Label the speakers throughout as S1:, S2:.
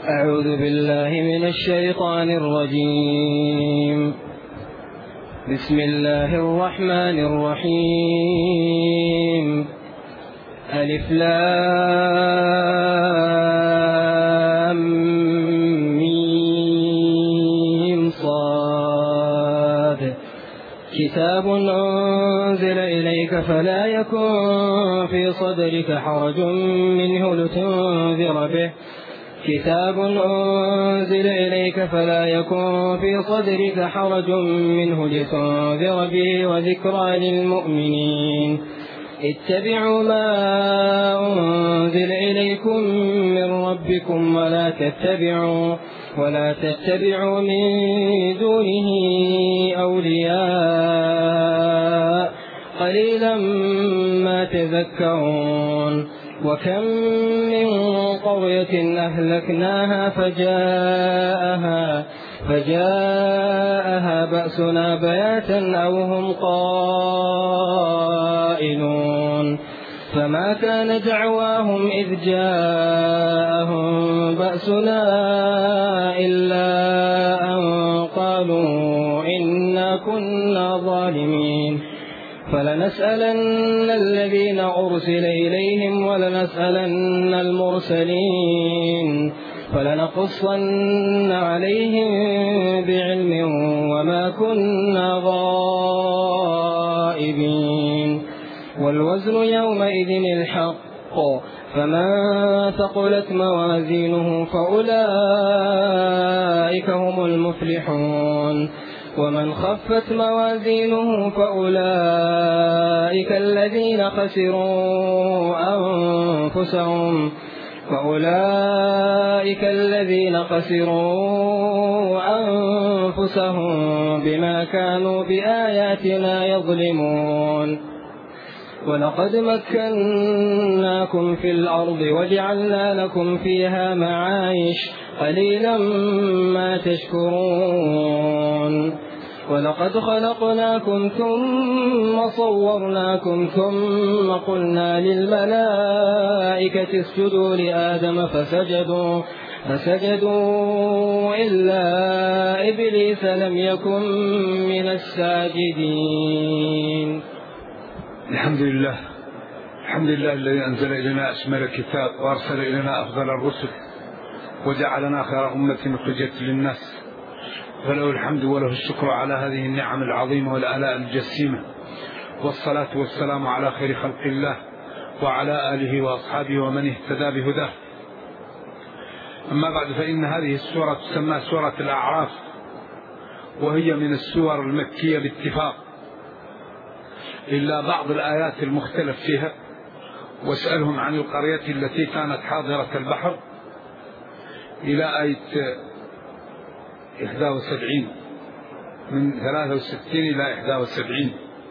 S1: أعوذ بالله من الشيطان الرجيم. بسم الله الرحمن الرحيم. ألف لام ميم صاد. كتاب أنزل إليك فلا يكن في صدرك حرج منه لتنذر به. كتاب أنزل إليك فلا يكن في صدرك حرج منه لتنذر به وذكرى للمؤمنين. اتبعوا ما أنزل إليكم من ربكم ولا تتبعوا من دونه أولياء قليلا ما تذكرون. وكم من قرية أهلكناها فجاءها بأسنا بياتا أو هم قائلون. فما كان دعواهم إذ جاءهم بأسنا إلا أن قالوا إنا كنا ظالمين. فلنسألن الذين أرسل إليهم ولنسألن المرسلين فلنقصن عليهم بعلم وما كنا غائبين. والوزن يومئذ الحق. فمن ثقلت موازينه فأولئك هم المفلحون. ومن خفت موازينه فأولئك الذين خسروا أنفسهم بما كانوا بآياتنا يظلمون. ولقد مكناكم في الأرض وجعلنا لكم فيها معايش قليلا ما تشكرون. ولقد خلقناكم ثم صورناكم ثم قلنا للملائكة اسجدوا لآدم فسجدوا إلا إبليس لم يكن من الساجدين.
S2: الحمد لله الذي أنزل إلينا أشمل الكتاب وأرسل إلينا أفضل الرسل وجعلنا خير أمة أخرجت للناس، فله الحمد وله الشكر على هذه النعم العظيمة والآلاء الجسيمة، والصلاة والسلام على خير خلق الله وعلى آله وأصحابه ومن اهتدى بهداه. أما بعد، فإن هذه السورة تسمى سورة الأعراف، وهي من السور المكية باتفاق، إلا بعض الآيات المختلف فيها. واسألهم عن القرية التي كانت حاضرة البحر إلى آية 71، من 63 إلى 71،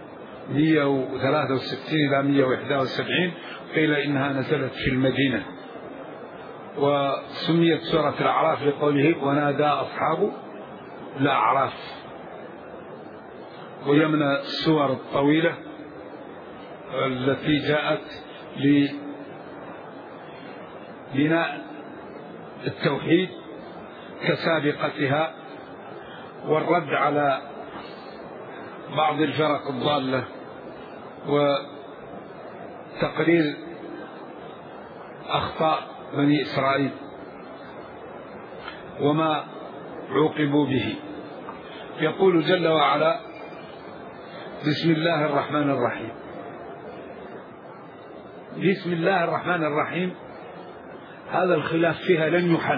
S2: 163 إلى 171. قيل إنها نزلت في المدينة، وسميت سورة الأعراف لقوله ونادى أصحاب الأعراف. وهي من السور الطويلة التي جاءت لبناء التوحيد كسابقتها، والرد على بعض الفرق الضالة، وتقرير أخطاء بني إسرائيل وما عوقبوا به. يقول جل وعلا: بسم الله الرحمن الرحيم. بسم الله الرحمن الرحيم هذا الخلاف فيها لن يحل،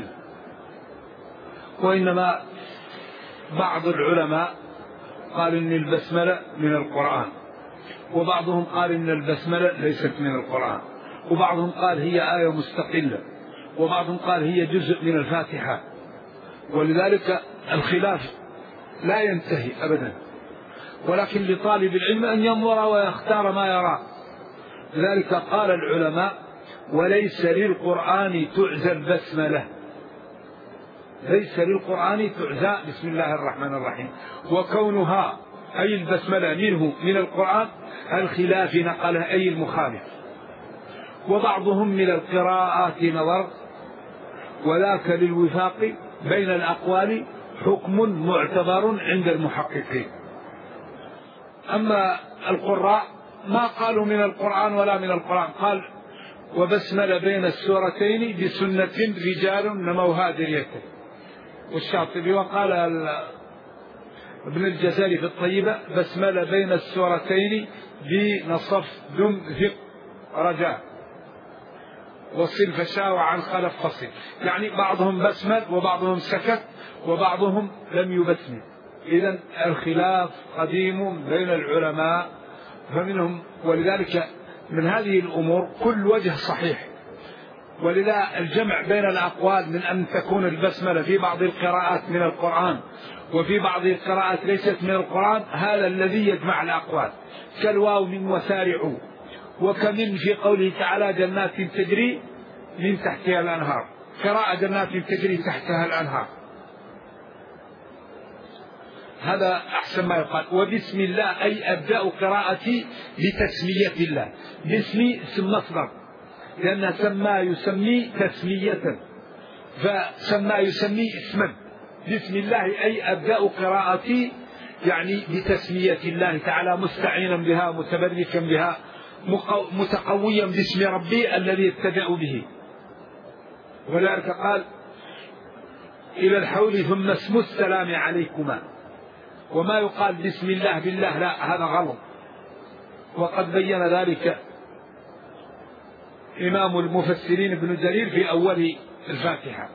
S2: وإنما بعض العلماء قال إن البسملة من القرآن، وبعضهم قال إن البسملة ليست من القرآن، وبعضهم قال هي آية مستقلة، وبعضهم قال هي جزء من الفاتحة. ولذلك الخلاف لا ينتهي أبدا، ولكن لطالب العلم أن ينظر ويختار ما يرى. لذلك قال العلماء: وليس للقرآن تعزى البسملة، ليس للقرآن تعزى بسم الله الرحمن الرحيم. وكونها أي البسملة منه من القرآن الخلاف نقله أي المخالف. وبعضهم من القراءات نظر، وذاك للوفاق بين الأقوال حكم معتبر عند المحققين. أما القراء ما قالوا من القرآن ولا من القرآن، قال وبسمل بين السورتين بسنة رجال نموها دريته. والشاطبي وقال ابن الجزري في الطيبة بسمل بين السورتين بنصف دم ذق رجاء وصل فشاء عن خلف فصل، يعني بعضهم بسمل وبعضهم سكت وبعضهم لم يبسمل. إذن الخلاف قديم بين العلماء فمنهم، ولذلك من هذه الأمور كل وجه صحيح. ولذا الجمع بين الأقوال من أن تكون البسملة في بعض القراءات من القرآن وفي بعض القراءات ليست من القرآن هذا الذي يجمع الأقوال، كالواو من وسارعوا، وكمن في قوله تعالى جنات تجري من تحتها الأنهار، قراءة جنات تجري تحتها الأنهار، هذا أحسن ما يقال. وبسم الله أي أبدأ قراءتي بتسمية الله، باسمي اسم مصدر لأن سمى يسمي تسمية، فسمى يسمي اسما. بسم الله أي أبدأ قراءتي يعني بتسمية الله تعالى، مستعينا بها متبركا بها متقويا باسم ربي الذي ابتدأ به. ولذلك قال إلى الحول ثم اسم السلام عليكما، وما يقال بسم الله بالله لا، هذا غلط. وقد بين ذلك إمام المفسرين ابن جرير في أول الفاتحة.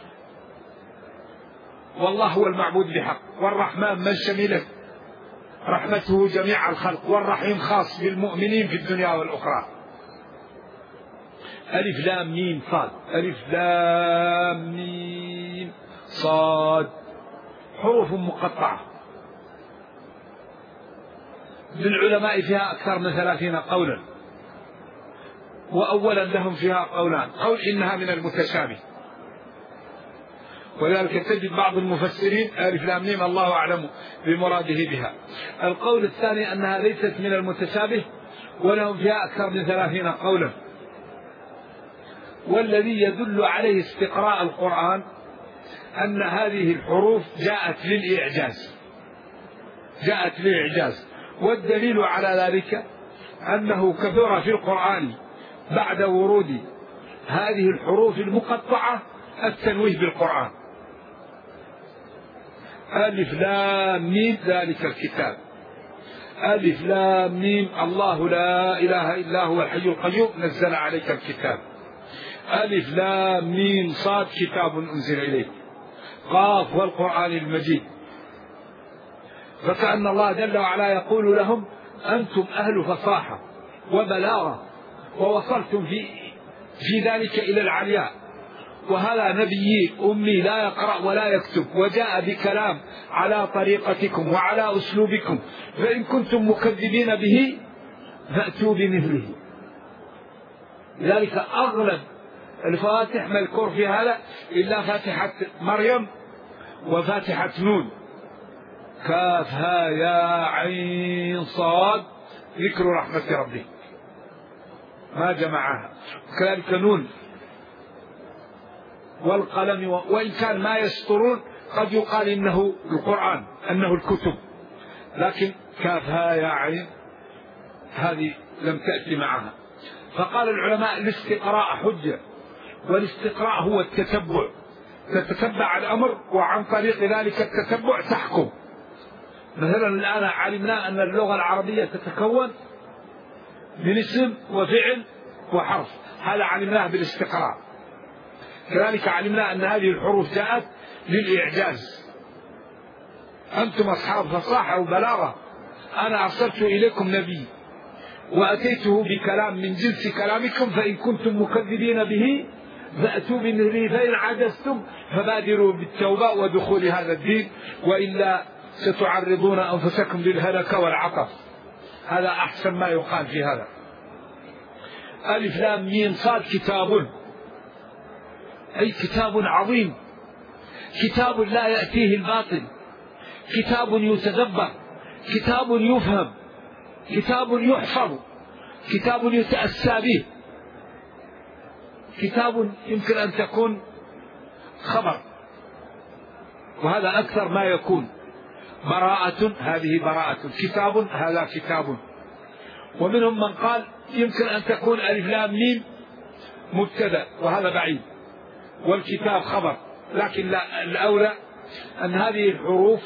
S2: والله هو المعبود بحق، والرحمن من شملت رحمته جميع الخلق، والرحيم خاص بالمؤمنين في الدنيا والأخرى. ألف لام ميم صاد، ألف لام ميم صاد حروف مقطعة. للعلماء فيها أكثر من 30 قولا، وأولا لهم فيها قولان، قول إنها من المتشابه، ولذلك تجد بعض المفسرين ألف لام ميم الله أعلم بمراده بها. القول الثاني أنها ليست من المتشابه ولهم فيها أكثر من 30 قولا. والذي يدل عليه استقراء القرآن أن هذه الحروف جاءت للإعجاز، والدليل على ذلك أنه كثر في القرآن بعد ورود هذه الحروف المقطعة التنويه بالقرآن. ألف لام ميم ذلك الكتاب، ألف لام ميم الله لا إله إلا هو الحي القيوم نزل عليك الكتاب، ألف لام ميم صاد كتاب أنزل إليك، قاف والقرآن المجيد. فكأن الله جل وعلا يقول لهم أنتم أهل فصاحة وبلاغة ووصلتم في ذلك إلى العلياء، وهذا نبي أمي لا يقرأ ولا يكتب وجاء بكلام على طريقتكم وعلى أسلوبكم، فإن كنتم مكذبين به فأتوا بمثله. لذلك أغلب الفواتح مذكور في هذا إلا فاتحة مريم وفاتحة نون، كاف ها يا عين صاد ذكر رحمة ربي ما جمعها، وكذلك نون والقلم، وإن كان ما يسطرون قد يقال إنه القرآن أنه الكتب، لكن كاف ها يا عين هذه لم تأتي معها. فقال العلماء الاستقراء حجة، والاستقراء هو التتبع، تتتبع الأمر وعن طريق ذلك التتبع تحكم. مثلا الآن علمنا أن اللغة العربية تتكون من اسم وفعل وحرف، هذا علمناه بالاستقراء. كذلك علمنا أن هذه الحروف جاءت للإعجاز. أنتم أصحاب فصاحة وبلاغة، أنا أرسلت إليكم نبي وأتيته بكلام من جنس كلامكم، فإن كنتم مكذبين به فأتوا بمثله، فإن عجزتم فبادروا بالتوبة ودخول هذا الدين، وإلا ستعرضون أنفسكم للهلك والعطف. هذا أحسن ما يقال في هذا. ألف لام ميم صاد كتاب، أي كتاب عظيم، كتاب لا يأتيه الباطل، كتاب يتدبر، كتاب يفهم، كتاب يحفظ، كتاب يتأسى به، كتاب يمكن أن تكون خبر، وهذا أكثر ما يكون. براءة هذه براءة، كتاب هذا كتاب. ومنهم من قال يمكن أن تكون ألف لام ميم مبتدأ وهذا بعيد، والكتاب خبر، لكن لا، الأولى أن هذه الحروف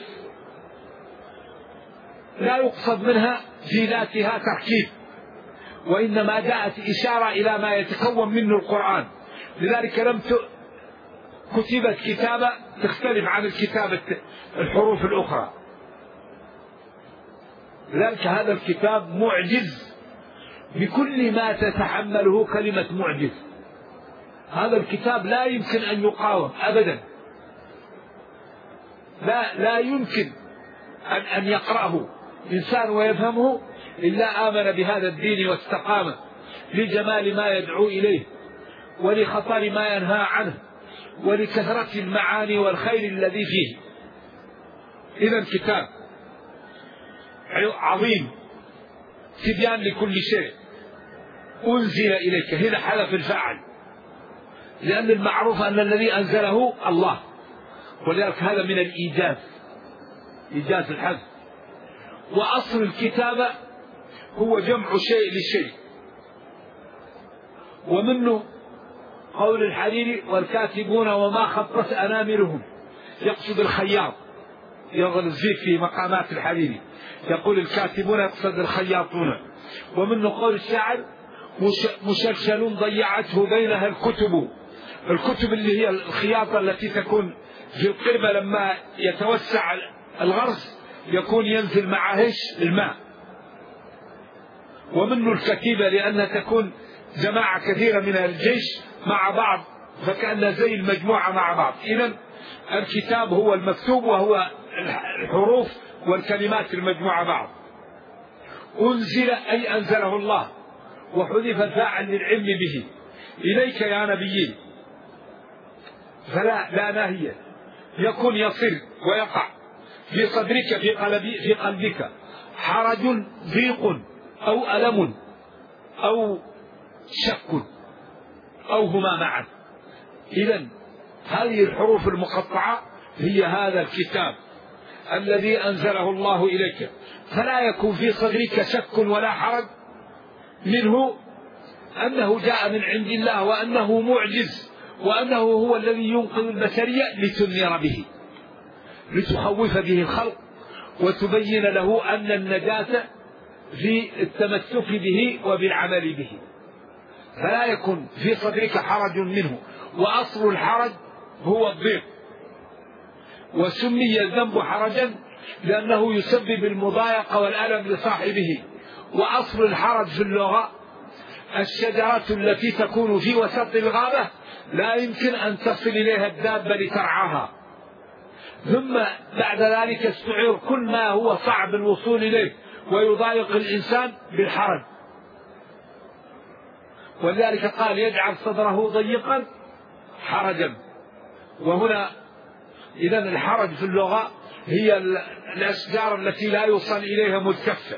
S2: لا يقصد منها في ذاتها تركيب، وإنما جاءت إشارة إلى ما يتكون منه القرآن، لذلك لم كتبت كتابة تختلف عن الكتابة الحروف الأخرى. لذلك هذا الكتاب معجز بكل ما تتحمله كلمة معجز. هذا الكتاب لا يمكن أن يقاوم أبدا، لا يمكن أن يقرأه إنسان ويفهمه إلا آمن بهذا الدين واستقام لجمال ما يدعو إليه ولخطر ما ينهى عنه ولكثرة المعاني والخير الذي فيه. إذا كتاب عظيم تبيان لكل شيء أنزل إليك، هنا حذف الفاعل لأن المعروف أن الذي أنزله الله، ولذلك هذا من الإيجاز، إيجاز الحذف. وأصل الكتابة هو جمع شيء لشيء، ومنه قول الحريري والكاتبون وما خطت أناملهم، يقصد الخياط، يظل الزيك في مقامات الحريري، يقول الكاتبون يقصد الخياطون. ومنه قول الشاعر مشلشل ضيعته بينها الكتب، الكتب اللي هي الخياطة التي تكون في القربة لما يتوسع الغرس يكون ينزل معها الماء. ومنه الكتيبة لأنها تكون جماعة كثيرة من الجيش مع بعض، فكأنها زي المجموعة مع بعض. إذن الكتاب هو المكتوب وهو الحروف والكلمات المجموعة بعض. أنزل أي أنزله الله، وحذف الفاعل للعلم به، إليك يا نبيين، فلا ناهية، يكون يصل ويقع في صدرك في قلبك حرج ضيق أو ألم أو شك أو هما معا. إذن هذه الحروف المقطعة هي هذا الكتاب الذي أنزله الله إليك، فلا يكون في صدرك شك ولا حرج منه أنه جاء من عند الله وأنه معجز وأنه هو الذي ينقذ البشرية لتنذر به، لتخوف به الخلق وتبين له أن النجاة في التمسك به وبالعمل به، فلا يكون في صدرك حرج منه. وأصل الحرج هو الضيق، وسمي الذنب حرجا لأنه يسبب المضايقة والألم لصاحبه. وأصل الحرج في اللغة الشجرة التي تكون في وسط الغابة لا يمكن أن تصل إليها الدابة لترعاها، ثم بعد ذلك استعير كل ما هو صعب الوصول إليه ويضايق الإنسان بالحرج، ولذلك قال يجعل صدره ضيقا حرجا. وهنا إذن الحرج في اللغة هي الأشجار التي لا يوصل إليها ملتفة.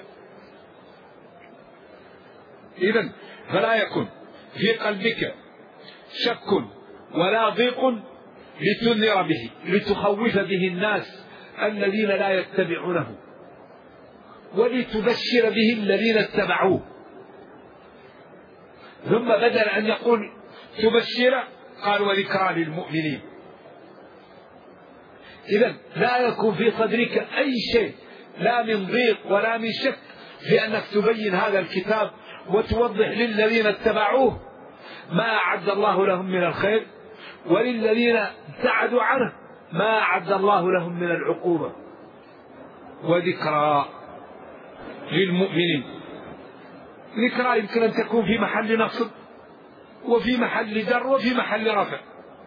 S2: إذن فلا يكن في قلبك شك ولا ضيق لتنذر به، لتخوف به الناس الذين لا يتبعونه، ولتبشر به الذين اتبعوه. ثم بدل أن يقول تبشر قال وذكرى للمؤمنين. إذن لا يكون في صدرك أي شيء لا من ضيق ولا من شك في أنك تبين هذا الكتاب وتوضح للذين اتبعوه ما أعد الله لهم من الخير، وللذين ابتعدوا عنه ما أعد الله لهم من العقوبة. وذكرى للمؤمنين، ذكرى يمكن أن تكون في محل نصب وفي محل جر وفي محل رفع.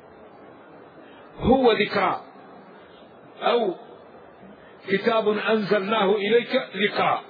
S2: هو ذكرى أو كتاب أنزلناه إليك ذكرى،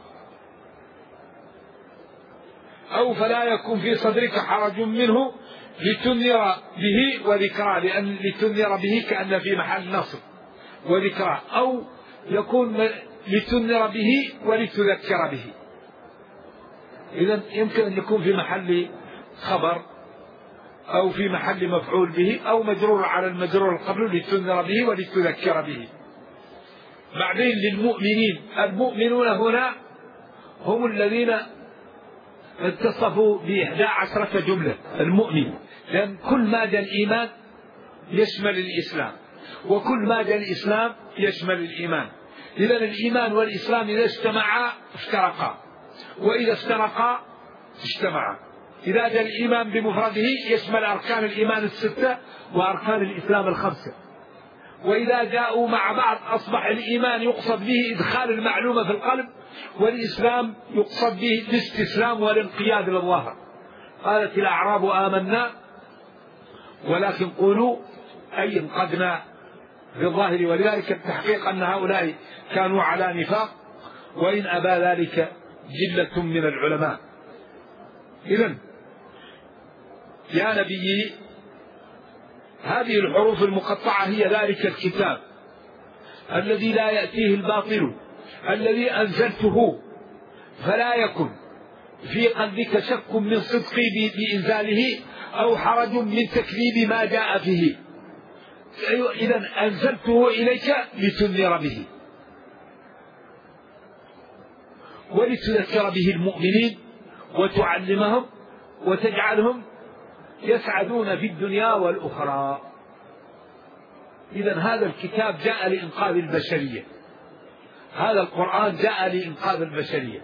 S2: أو فلا يكون في صدرك حرج منه لتنذر به وذكرى، لأن لتنذر به كأن في محل نصب وذكرى، أو يكون لتنذر به ولتذكر به. إذن يمكن أن يكون في محل خبر أو في محل مفعول به أو مجرور على المجرور قبله لتنذر به ولتذكر به. بعدين للمؤمنين، المؤمنون هنا هم الذين اتصفوا ب11 جملة المؤمن، لأن كل مادة الإيمان يشمل الإسلام، وكل مادة الإسلام يشمل الإيمان. إذن الإيمان والإسلام إذا اجتمعا افترقا، وإذا افترقا اجتمعا. إذا جاء الإيمان بمفرده يشمل أركان الإيمان 6 وأركان الإسلام 5، وإذا جاءوا مع بعض أصبح الإيمان يقصد به إدخال المعلومة في القلب، والإسلام يقصد به الاستسلام والانقياد لله. قالت الأعراب آمنا ولكن قولوا أي انقدنا بالظاهر، ولذلك التحقيق أن هؤلاء كانوا على نفاق، وإن أبى ذلك جلة من العلماء. إذن يا نبي هذه الحروف المقطعة هي ذلك الكتاب الذي لا يأتيه الباطل الذي أنزلته، فلا يكن في قلبك شك من صدقي بإنزاله أو حرج من تكذيب ما جاء فيه. إذن أنزلته إليك لتنذر به ولتذكر به المؤمنين وتعلمهم وتجعلهم يسعدون في الدنيا والأخرى. إذن هذا الكتاب جاء لإنقاذ البشرية، هذا القرآن جاء لإنقاذ البشرية.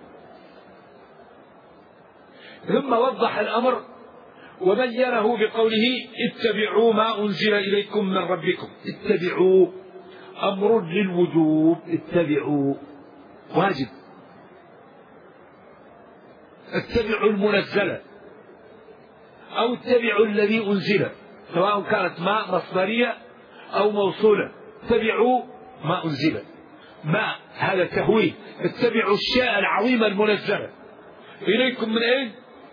S2: ثم وضح الأمر وبينه بقوله اتبعوا ما أنزل إليكم من ربكم. اتبعوا أمر للوجوب، اتبعوا واجب، اتبعوا المنزل أو اتبعوا الذي أنزل، سواء كانت ما مصدرية أو موصولة. اتبعوا ما أنزل، ما هذا تهويل، اتبعوا الشيء العظيم المنزل إليكم من أين؟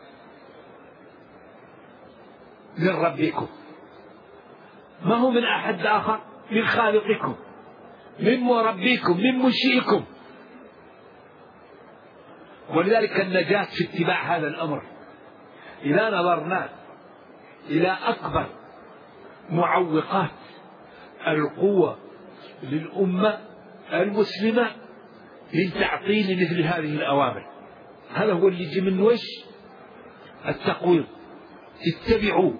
S2: من ربكم، ما هو من أحد آخر، من خالقكم، من مربيكم، من منشئكم. ولذلك النجاة في اتباع هذا الأمر. إذا نظرنا إلى أكبر معوقات القوة للأمة المسلمة من تعطيل مثل هذه الأوامر، هذا هو اللي يجي من وش التقويض. اتبعوا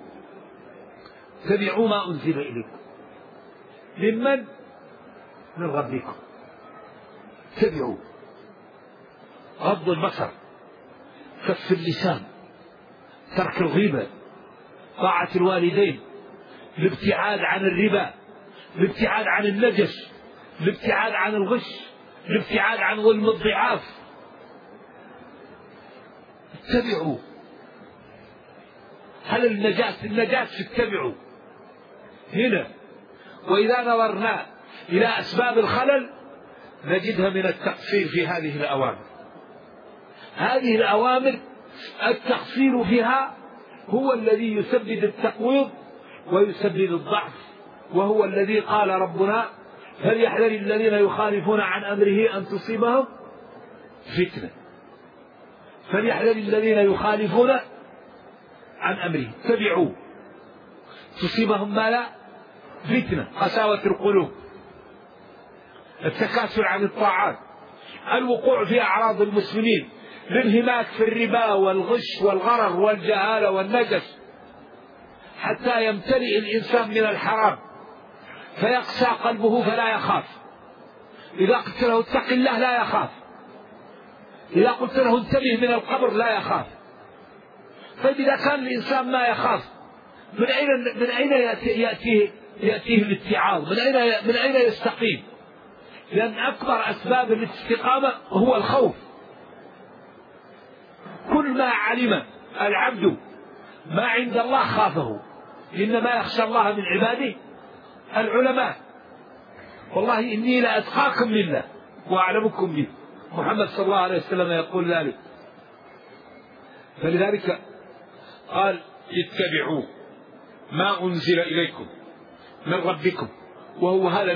S2: ما أنزل إليكم ممن؟ من ربكم. اتبعوا، غض البصر، كف اللسان، ترك الغيبة، طاعة الوالدين، الابتعاد عن الربا، الابتعاد عن النجس، الابتعاد عن الغش، الابتعاد عن ظلم الضعاف. اتبعوا. هل النجاة اتبعوا هنا. وإذا نظرنا إلى أسباب الخلل نجدها من التقصير في هذه الأوامر. هذه الأوامر التقصير فيها هو الذي يسبب التقويض ويسبب الضعف، وهو الذي قال ربنا فليحذر الذين يخالفون عن أمره أن تصيبهم فتنة. فليحذر الذين يخالفون عن أمره، اتبعوا، تصيبهم ما لا فتنة، قساوة القلوب، التكاسل عن الطاعات، الوقوع في أعراض المسلمين، الانهماك في الربا والغش والغرر والجهالة والنجس، حتى يمتلئ الإنسان من الحرام فيقسى قلبه فلا يخاف. إذا قلت له اتق الله لا يخاف، إذا قلت له انتبه من القبر لا يخاف. طيب إذا كان الإنسان ما يخاف من أين يأتيه الاتعاظ؟ من أين يستقيم؟ لأن أكبر أسباب الاستقامة هو الخوف. كل ما علم العبد ما عند الله خافه، إنما يخشى الله من عباده العلماء. والله إني لأتقاكم لله وأعلمكم به. محمد صلى الله عليه وسلم يقول ذلك. فلذلك قال اتبعوا ما أنزل إليكم من ربكم، وهو هذا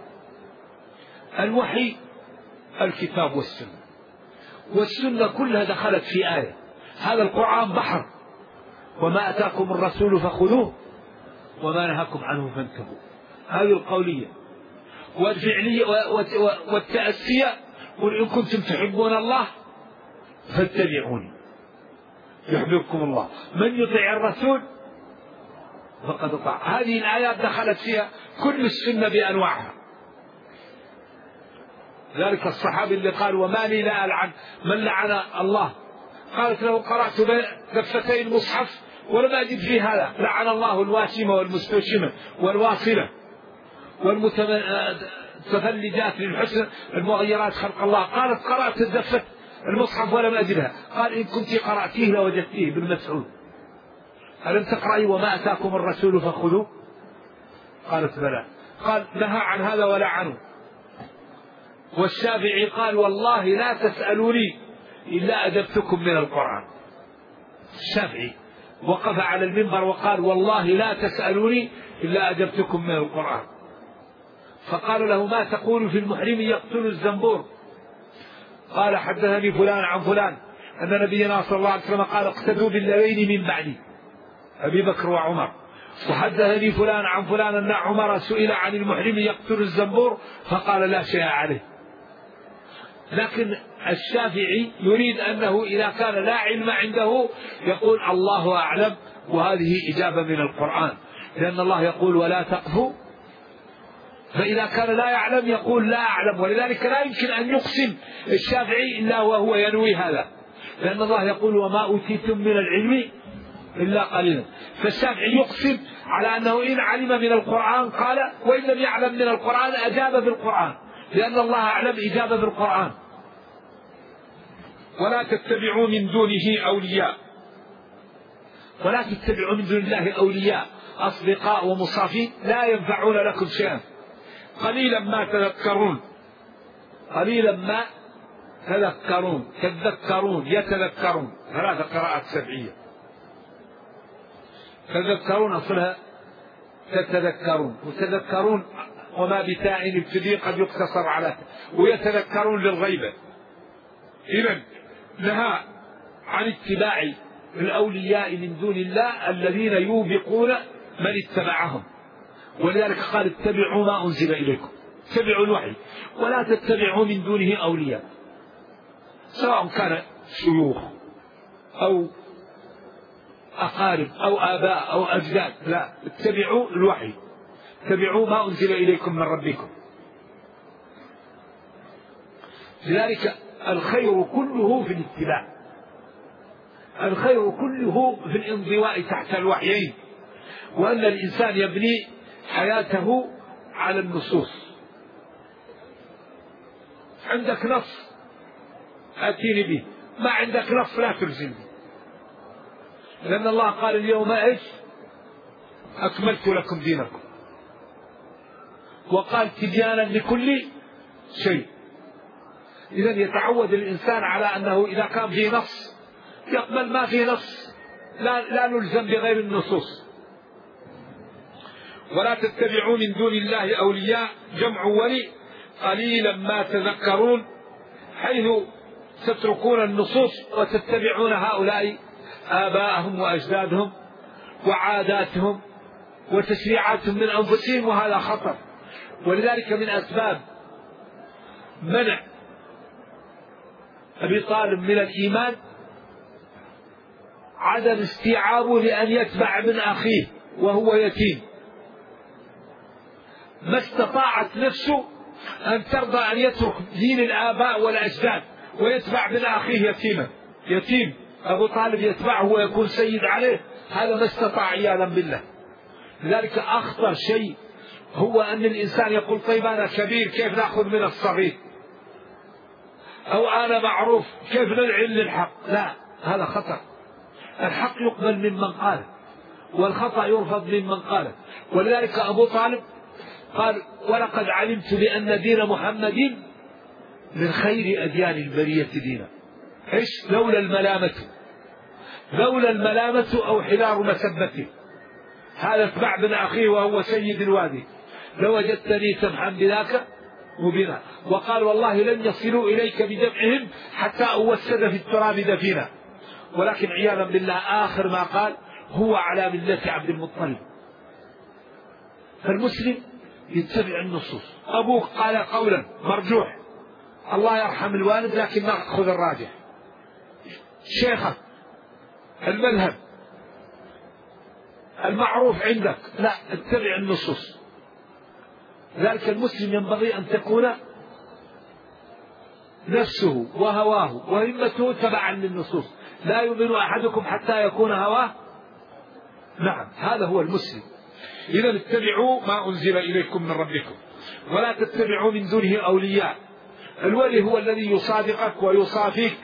S2: الوحي الكتاب والسنة كلها دخلت في آية. هذا القرآن بحر،
S3: وما أتاكم الرسول فخذوه وما نهاكم عنه فانتهوا. هذه القولية. والفعلية والتأسية قل إن كنتم تحبون الله فاتبعوني يحببكم الله من يطيع الرسول فقد أطاع. هذه الآيات دخلت فيها كل السنة بأنواعها. ذلك الصحابي اللي قال وما لي لا ألعن من لعن الله، قالت له قرأت دفتي المصحف ولم أجد في هذا لعن الله الواشمة والمستوشمة والواصلة والمتفلجات للحسن المغيرات خلق الله. قالت قرأت الدفة المصحف ولم أجدها. قال إن كنت قرأتيه لوجدتيه بالمسعود. ألم تقرأي وما أتاكم الرسول فخذوه؟ قالت بلى. قال نهى عن هذا ولا عنه. والشافعي قال والله لا تسألوني إلا أجبتكم من القرآن. الشافعي وقف على المنبر وقال والله لا تسألوني إلا أجبتكم من القرآن. فقال له ما تقول في المحرم يقتل الزنبور؟ قال حدثني فلان عن فلان أن نبينا صلى الله عليه وسلم قال اقتدوا بالذين من بعدي أبي بكر وعمر. وحدثني فلان عن فلان أن عمر سئل عن المحرم يقتل الزنبور فقال لا شيء عليه. لكن الشافعي يريد أنه إذا كان لا علم عنده يقول الله أعلم، وهذه إجابة من القرآن، لأن الله يقول ولا تقف. فإذا كان لا يعلم يقول لا أعلم، ولذلك لا يمكن أن يقسم الشافعي إلا وهو ينوي هذا، لأن الله يقول وما أوتيتم من العلم إلا قليلا. فالشافعي يقسم على أنه إن علم من القرآن قال، وإن لم يعلم من القرآن أجاب بالقرآن، لأن الله أعلم إجابة بالقرآن. ولا تتبعوا من دونه أولياء، ولا تتبعوا من دون الله أولياء أصدقاء ومصافين لا ينفعون لكم شيئا قليلا ما تذكرون. قليلا ما تذكرون، تذكرون يتذكرون، ثلاث قراءات سبعية. تذكرون أصلها تتذكرون، وتذكرون وما بتاء ابتدي قد يقتصر على، ويتذكرون للغيبة. إذن نهى عن اتباع الأولياء من دون الله الذين يوبقون من اتبعهم، ولذلك قال اتبعوا ما أنزل إليكم، اتبعوا الوحي، ولا تتبعوا من دونه أولياء، سواء كان شيوخ أو أقارب أو آباء أو أجداد، لا، اتبعوا الوحي، اتبعوا ما أنزل إليكم من ربكم. لذلك الخير كله في الاتباع، الخير كله في الانضواء تحت الوحيين، وأن الإنسان يبني حياته على النصوص. عندك نص أتيني به، ما عندك نص لا تلزمني، لأن الله قال اليوم إيش؟ أكملت لكم دينكم، وقال تبيانا لكل شيء. إذن يتعود الإنسان على أنه إذا كان فيه نص يقبل، ما فيه نص لا نلزم بغير النصوص. ولا تتبعوا من دون الله أولياء جمع ولي قليلا ما تذكرون، حيث تتركون النصوص وتتبعون هؤلاء آباءهم وأجدادهم وعاداتهم وتشريعاتهم من أنفسهم، وهذا خطر. ولذلك من أسباب منع أبي طالب من الإيمان عدم استيعابه لأن يتبع ابن أخيه وهو يتيم. ما استطاعت نفسه أن ترضى أن يترك دين الآباء والأجداد ويتبع ابن أخيه يتيم أبو طالب يتبعه ويكون سيد عليه، هذا ما استطاع عياذا بالله. لذلك أخطر شيء هو أن الإنسان يقول طيب أنا كبير كيف نأخذ من الصغير، أو أنا معروف كيف نلعن للحق. لا، هذا خطأ. الحق يقبل ممن قاله، والخطأ يرفض ممن قاله. ولذلك أبو طالب قال ولقد علمت بأن دين محمد من خير أديان البرية دينا. إيش؟ لولا الملامة أو حذار مسبته، هذا اتبع ابن أخيه وهو سيد الوادي، لوجدتني سمحا بذاك مبينا. وقال والله لن يصلوا إليك بجمعهم حتى أوسد في التراب دفينا. ولكن عياذا بالله آخر ما قال هو على ملة عبد المطلب. فالمسلم يتبع النصوص. أبوك قال قولا مرجوح، الله يرحم الوالد لكن نأخذ الراجح. شيخك، المذهب المعروف عندك، لا، اتبع النصوص. ذلك المسلم ينبغي أن تكون نفسه وهواه وهمته تبعا للنصوص. لا يؤمن أحدكم حتى يكون هواه. نعم، هذا هو المسلم. إذا اتبعوا ما أنزل إليكم من ربكم ولا تتبعوا من دونه أولياء. الولي هو الذي يصادقك ويصافيك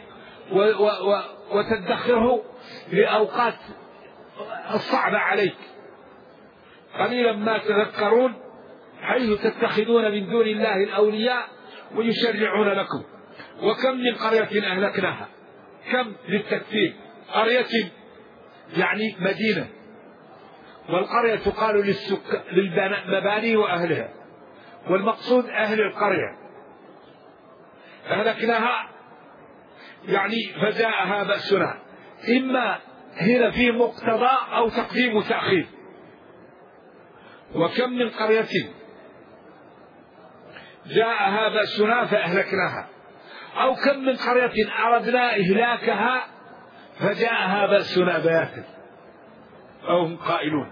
S3: وتدخره لأوقات الصعبة عليك. قليلا ما تذكرون حيث تتخذون من دون الله الأولياء ويشرعون لكم. وكم من قرية أهلكناها، كم للتكثير، قرية يعني مدينة، والقرية تقال للمباني وأهلها، والمقصود أهل القرية. أهلكناها يعني فجاءها بأسنا، إما هنا في مقتضى أو تقديم وتأخير. وكم من قرية جاءها بأسنا فأهلكناها، أو كم من قرية أردنا إهلاكها فجاءها بأسنا بياتا أو هم قائلون.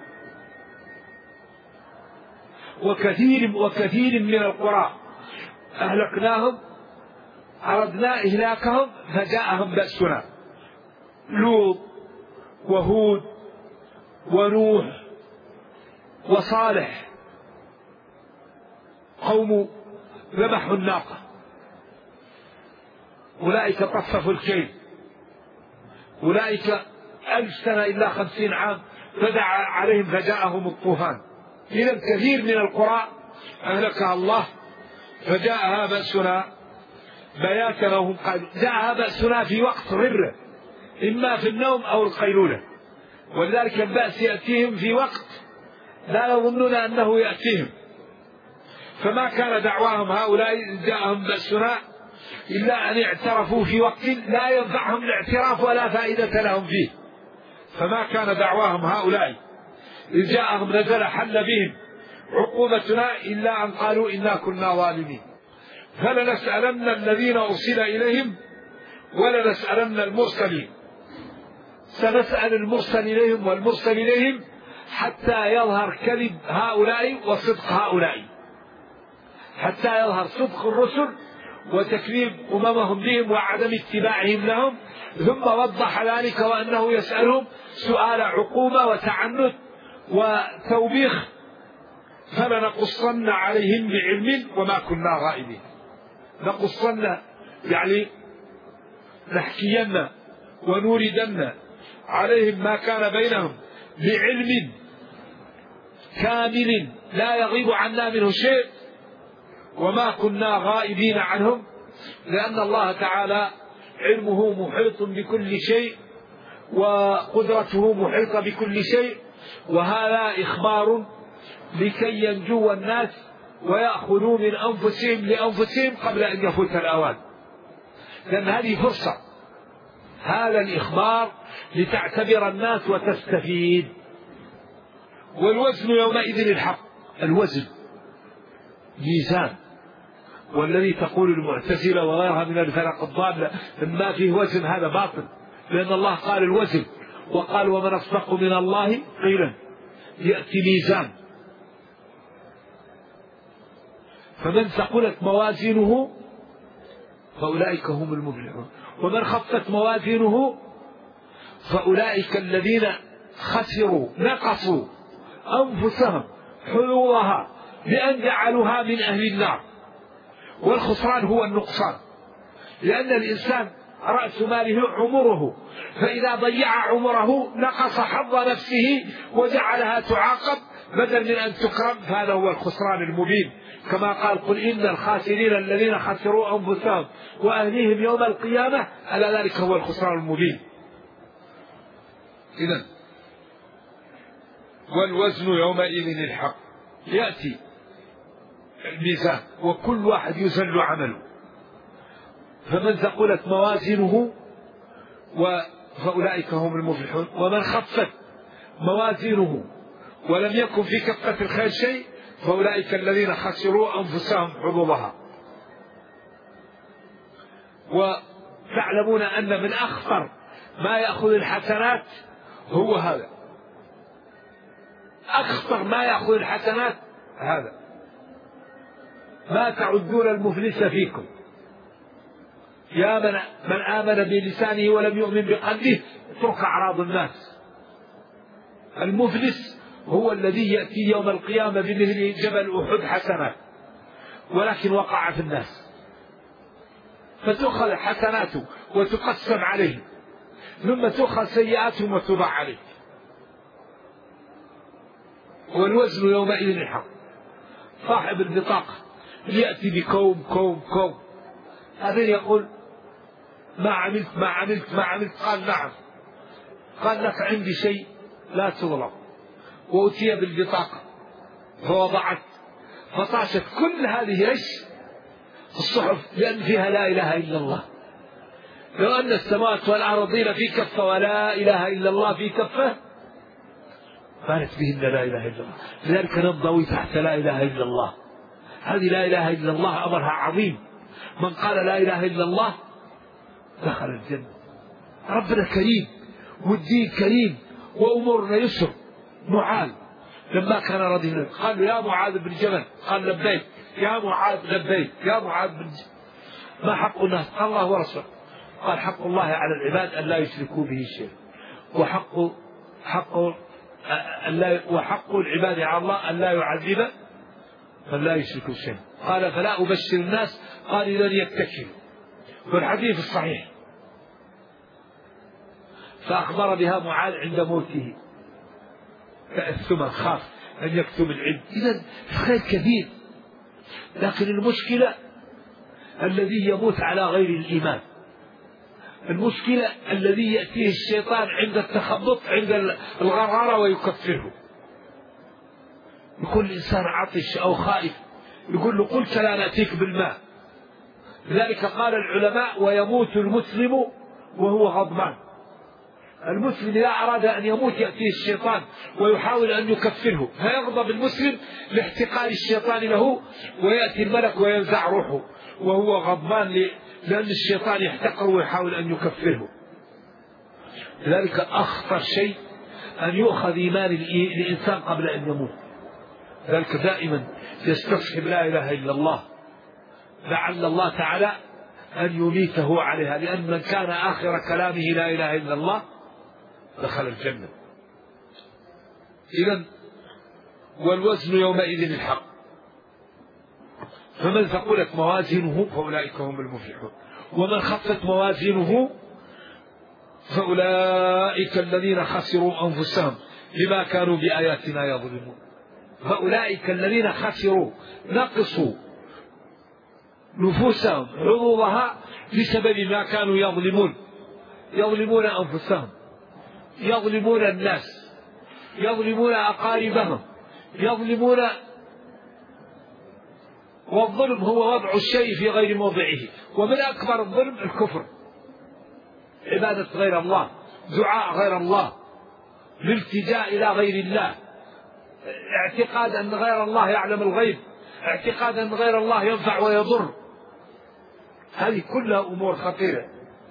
S3: وكثير من القرى أهلكناهم، أردنا إهلاكهم فجاءهم بأسنا. لوط وهود ونوح وصالح قوم ذبحوا الناقة، أولئك طففوا الكيل، أولئك 1000 سنة إلا 50 عام فدعا عليهم فجاءهم الطوفان. إذا كثير من القرى أهلكها الله فجاءها بأسنا بياتا وهم قائلون. جاءها بأسنا في وقت غرة، إما في النوم أو القيلولة، ولذلك البأس يأتيهم في وقت لا يظنون أنه يأتيهم. فما كان دعواهم هؤلاء إذ جاءهم بأسنا إلا أن اعترفوا في وقت لا ينفعهم الاعتراف ولا فائدة لهم فيه. فما كان دعواهم هؤلاء إذ جاءهم نزل حل بهم عقوبتنا إلا أن قالوا إنا كنا ظالمين. فلنسألن الذين أرسل إليهم ولنسألن المرسلين. سنسأل المرسل إليهم والمرسل إليهم حتى يظهر كذب هؤلاء وصدق هؤلاء، حتى يظهر صدق الرسل وتكذيب أممهم بهم وعدم اتباعهم لهم. ثم وضح ذلك وأنه يسألهم سؤال عقوبة وتعنت وتوبيخ. فلنقصن عليهم بعلم وما كنا غائبين. نقصن يعني نحكين ونوردن عليهم ما كان بينهم بعلم كامل لا يغيب عنا منه شيء، وما كنا غائبين عنهم، لأن الله تعالى علمه محيط بكل شيء وقدرته محيطة بكل شيء. وهذا إخبار لكي ينجو الناس ويأخذوا من أنفسهم لأنفسهم قبل أن يفوت الأوان، لأن هذه فرصة. هذا الإخبار لتعتبر الناس وتستفيد. والوزن يومئذ الحق. الوزن ميزان، والذي تقول المعتزلة وغيرها من الفرق الضالة ما فيه وزن هذا باطل، لأن الله قال الوزن وقال ومن أصدق من الله قيلا. يأتي ميزان، فمن ثقلت موازينه فأولئك هم المفلحون، ومن خفت موازينه فأولئك الذين خسروا نقصوا أنفسهم حظوظها بأن جعلوها من أهل النار. والخسران هو النقصان، لأن الإنسان رأس ماله عمره، فإذا ضيع عمره نقص حظ نفسه وجعلها تعاقب بدل من أن تكرم، فهذا هو الخسران المبين. كما قال قل إن الخاسرين الذين خسروا أنفسهم وأهليهم يوم القيامة ألا ذلك هو الخسران المبين. إذن والوزن يومئذ الحق. يأتي الميزان وكل واحد يزن عمله، فمن ثقلت موازينه فأولئك هم المفلحون، ومن خفت موازينه ولم يكن في كفة الخير شيء فأولئك الذين خسروا أنفسهم حظوظها. وتعلمون أن من أخطر ما يأخذ الحسنات هو هذا، أخطر ما يأخذ الحسنات هذا. ما تعدون المفلس فيكم يا من آمن بلسانه ولم يؤمن بقلبه اترك أعراض الناس. المفلس هو الذي يأتي يوم القيامة بمثل جبل أحد حسنات ولكن وقع في الناس، فتؤخذ حسناته وتقسم عليه، ثم تؤخذ سيئاتهم وتضع عليه، والوزن يومئذ الحق. صاحب البطاقة يأتي بكوم كوم كوم، هذا يقول ما عملت قال نعم، قال لك عندي شيء لا تظلم، وأتي بالبطاقة فوضعت فطاشت كل هذه ايش في الصحف، لأن فيها لا إله إلا الله. لو أن السماوات والأرضين في كفة ولا إله إلا الله في كفة قالت بهن لا إله إلا الله. لذلك ننضوي تحت لا إله إلا الله. هذه لا إله إلا الله أمرها عظيم، من قال لا إله إلا الله دخل الجنة. ربنا كريم والدين كريم وأمورنا يسر. معاذ لما كان رجلا قال يا معاذ بن جبل قال لبيك يا معاذ لبيك يا معاذ بن جبل ما حق الناس؟ قال الله ورسوله. قال حق الله على العباد أن لا يشركوا به شيئا، وحق العباد على الله أن لا يعذب من لا يشركوا شيئا. قال فلا أبشر الناس، قال إذا يتكلوا. والحديث الصحيح. فأخبر بها معاذ عند موته تأثما، خاف أن يكتم العلم. إذن الخير كثير، لكن المشكلة الذي يموت على غير الإيمان، المشكلة الذي يأتيه الشيطان عند التخبط عند الغرارة ويكفره. يكون الإنسان عطش أو خائف يقول له قلت لا نأتيك بالماء. لذلك قال العلماء ويموت المسلم وهو غضبان. المسلم إذا أراد أن يموت يأتيه الشيطان ويحاول أن يكفره، فيغضب المسلم لاحتقار الشيطان له، ويأتي الملك وينزع روحه وهو غضبان لأن الشيطان يحتقر ويحاول أن يكفره. لذلك أخطر شيء أن يؤخذ إيمان الإنسان قبل أن يموت. ذلك دائما يستصحب لا إله إلا الله، لعل الله تعالى أن يميته عليها، لأن من كان آخر كلامه لا إله إلا الله دخل الجنة. إذن والوزن يومئذ الحق. فمن ثقلت موازينه فأولئك هم المفلحون، ومن خفت موازينه فأولئك الذين خسروا أنفسهم بما كانوا بآياتنا يظلمون. فأولئك الذين خسروا نقصوا نفوسهم حظوظها بسبب ما كانوا يظلمون، يظلمون أنفسهم، يظلمون الناس، يظلمون أقاربهم، يظلمون. والظلم هو وضع الشيء في غير موضعه، ومن أكبر الظلم الكفر، عبادة غير الله، دعاء غير الله، الالتجاء إلى غير الله، اعتقاد أن غير الله يعلم الغيب، اعتقاد أن غير الله ينفع ويضر. هذه كلها أمور خطيرة.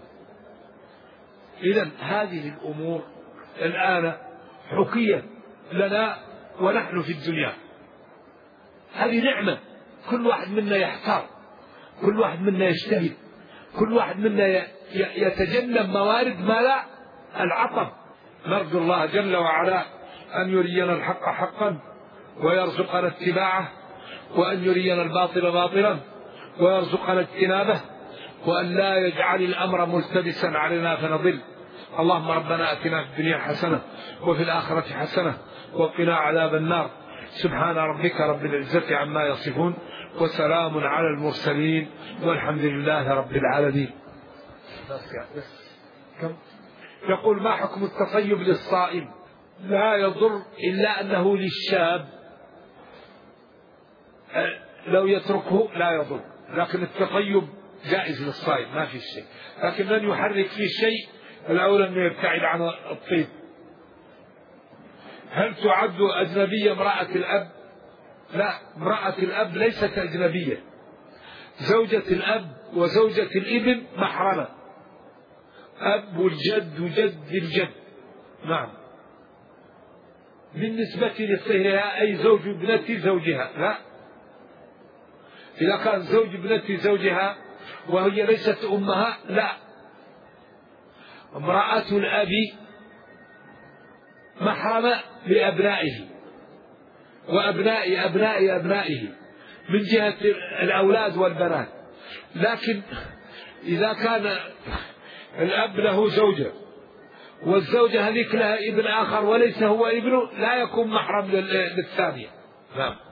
S3: إذن هذه الأمور الآن حكيت لنا ونحن في الدنيا. هذه نعمة، كل واحد منا يحتار، كل واحد منا يجتهد، كل واحد منا يتجنب موارد ما لا العطب. نرجو الله جل وعلا أن يرينا الحق حقا ويرزقنا اتباعه، وأن يرينا الباطل باطلا ويرزقنا اجتنابه، وأن لا يجعل الأمر ملتبسا علينا فنضل. اللهم ربنا أتنا في الدنيا حسنة وفي الآخرة حسنة وقنا عذاب النار. سبحان ربك رب العزة عما يصفون وسلام على المرسلين والحمد لله رب العالمين. يقول ما حكم التطيب للصائم؟ لا يضر إلا أنه للشاب، لو يتركه لا يضر، لكن التطيب جائز للصائم ما في شيء، لكن من يحرك فيه شيء الأولى أنه يبتعد عن الطيب. هل تعد أجنبية امرأة الأب؟ لا، امرأة الأب ليست أجنبية. زوجة الأب وزوجة الابن محرمة، أب الجد وجد الجد. نعم. بالنسبة لصهرها أي زوج ابنة زوجها، لا. إذا كان زوج ابنة زوجها وهي ليست أمها، لا. امرأة الأب محرمة لأبنائه وأبناء أبناء أبنائه من جهة الأولاد والبنات. لكن إذا كان الأب له زوجة والزوجة هذيك لها ابن آخر وليس هو ابنه، لا يكون محرم للثانية. نعم.